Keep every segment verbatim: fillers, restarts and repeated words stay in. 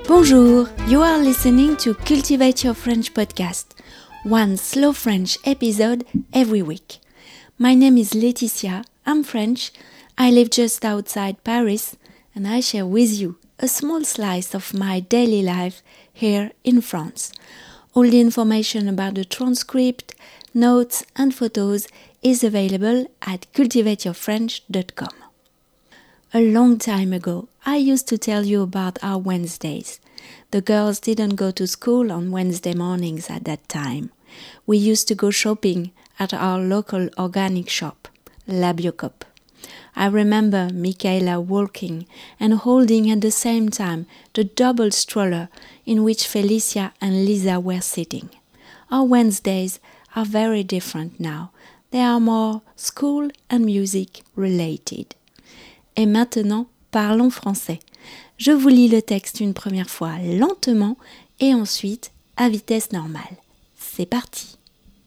Bonjour, you are listening to Cultivate Your French podcast, one slow French episode every week. My name is Laetitia, I'm French, I live just outside Paris, and I share with you a small slice of my daily life here in France. All the information about the transcript, notes and photos is available at cultivate your french dot com. A long time ago, I used to tell you about our Wednesdays. The girls didn't go to school on Wednesday mornings at that time. We used to go shopping at our local organic shop, La Biocop. I remember Michaela walking and holding at the same time the double stroller in which Felicia and Lisa were sitting. Our Wednesdays are very different now. They are more school and music related. Et maintenant, parlons français. Je vous lis le texte une première fois lentement et ensuite à vitesse normale. C'est parti.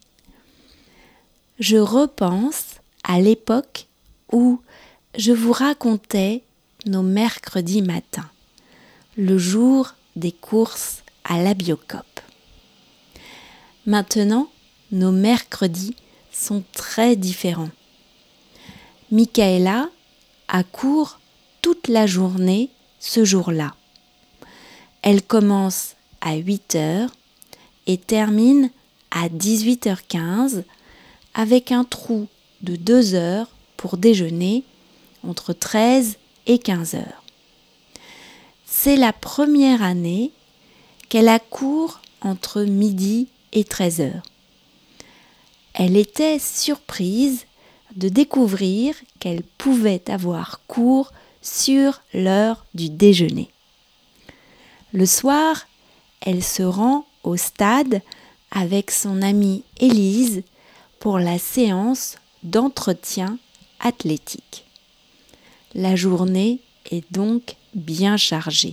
Je repense à l'époque où je vous racontais nos mercredis matins, le jour des courses à la Biocop. Maintenant, nos mercredis sont très différents. Michaela a cours toute la journée ce jour-là. Elle commence à huit heures et termine à dix-huit heures quinze avec un trou de deux heures pour déjeuner entre treize et quinze heures. C'est la première année qu'elle a cours entre midi et treize heures. Elle était surprise de découvrir qu'elle pouvait avoir cours sur l'heure du déjeuner. Le soir, elle se rend au stade avec son amie Élise pour la séance d'entretien athlétique. La journée est donc bien chargée.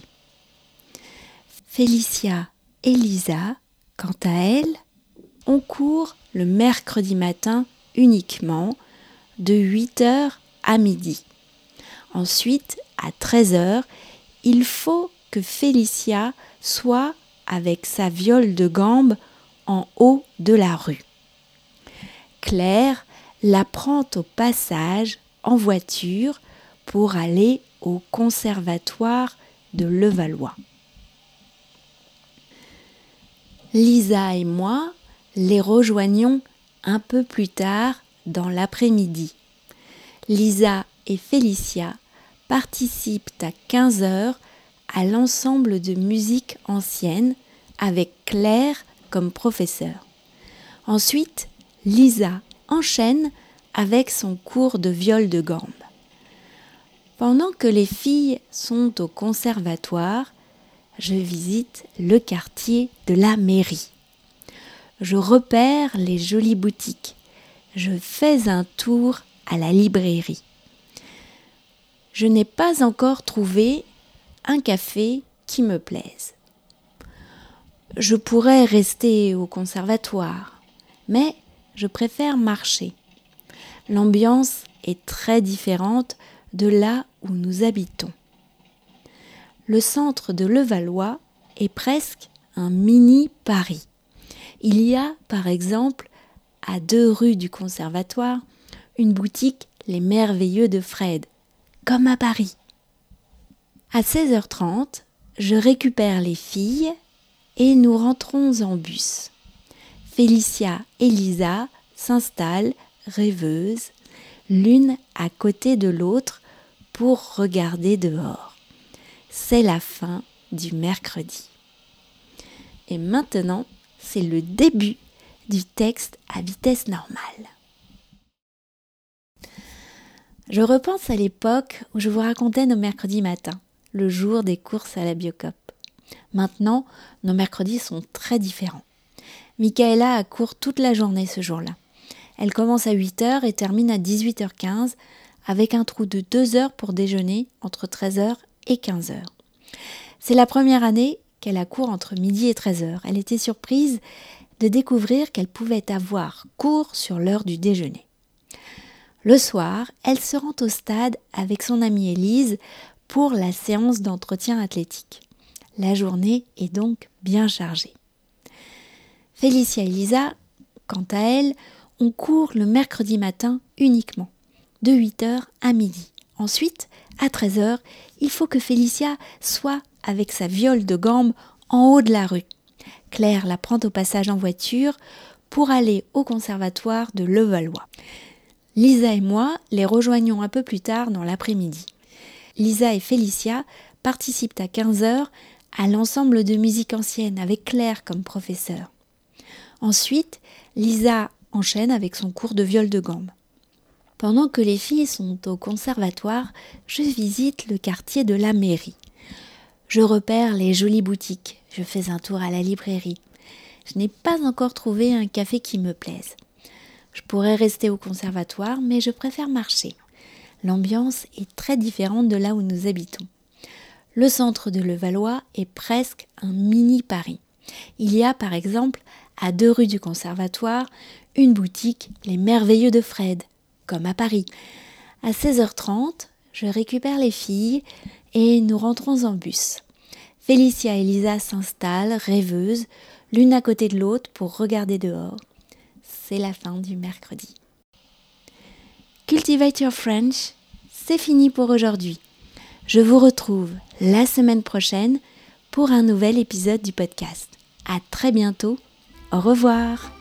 Félicia et Lisa, quant à elles, ont cours le mercredi matin uniquement de huit heures à midi. Ensuite, à treize heures, il faut que Félicia soit avec sa viole de gambe en haut de la rue. Claire la prend au passage en voiture pour aller au conservatoire de Levallois. Lisa et moi les rejoignons un peu plus tard dans l'après-midi. Lisa et Félicia participent à quinze heures à l'ensemble de musique ancienne avec Claire comme professeur. Ensuite, Lisa enchaîne avec son cours de viole de gambe. Pendant que les filles sont au conservatoire, je visite le quartier de la mairie. Je repère les jolies boutiques. Je fais un tour à la librairie. Je n'ai pas encore trouvé un café qui me plaise. Je pourrais rester au conservatoire, mais je préfère marcher. L'ambiance est très différente de là où nous habitons. Le centre de Levallois est presque un mini Paris. Il y a, par exemple, à deux rues du conservatoire, une boutique Les Merveilleux de Fred, comme à Paris. À seize heures trente, je récupère les filles et nous rentrons en bus. Félicia et Lisa s'installent rêveuses, l'une à côté de l'autre pour regarder dehors. C'est la fin du mercredi. Et maintenant, c'est le début du texte à vitesse normale. Je repense à l'époque où je vous racontais nos mercredis matins, le jour des courses à la Biocop. Maintenant, nos mercredis sont très différents. Michaela a cours toute la journée ce jour-là. Elle commence à huit heures et termine à dix-huit heures quinze avec un trou de deux heures pour déjeuner entre treize heures et quinze heures. C'est la première année qu'elle a cours entre midi et treize heures. Elle était surprise de découvrir qu'elle pouvait avoir cours sur l'heure du déjeuner. Le soir, elle se rend au stade avec son amie Élise pour la séance d'entretien athlétique. La journée est donc bien chargée. Félicia et Lisa, quant à elles, on court le mercredi matin uniquement, de huit heures à midi. Ensuite, à treize heures, il faut que Félicia soit avec sa viole de gambe en haut de la rue. Claire la prend au passage en voiture pour aller au conservatoire de Levallois. Lisa et moi les rejoignons un peu plus tard dans l'après-midi. Lisa et Félicia participent à quinze heures à l'ensemble de musique ancienne avec Claire comme professeur. Ensuite, Lisa enchaîne avec son cours de viole de gambe. Pendant que les filles sont au conservatoire, je visite le quartier de la mairie. Je repère les jolies boutiques, je fais un tour à la librairie. Je n'ai pas encore trouvé un café qui me plaise. Je pourrais rester au conservatoire, mais je préfère marcher. L'ambiance est très différente de là où nous habitons. Le centre de Levallois est presque un mini Paris. Il y a par exemple, à deux rues du conservatoire, une boutique Les Merveilleux de Fred, comme à Paris. À seize heures trente, je récupère les filles et nous rentrons en bus. Félicia et Lisa s'installent, rêveuses, l'une à côté de l'autre pour regarder dehors. C'est la fin du mercredi. Cultivate Your French, c'est fini pour aujourd'hui. Je vous retrouve la semaine prochaine pour un nouvel épisode du podcast. À très bientôt. Au revoir.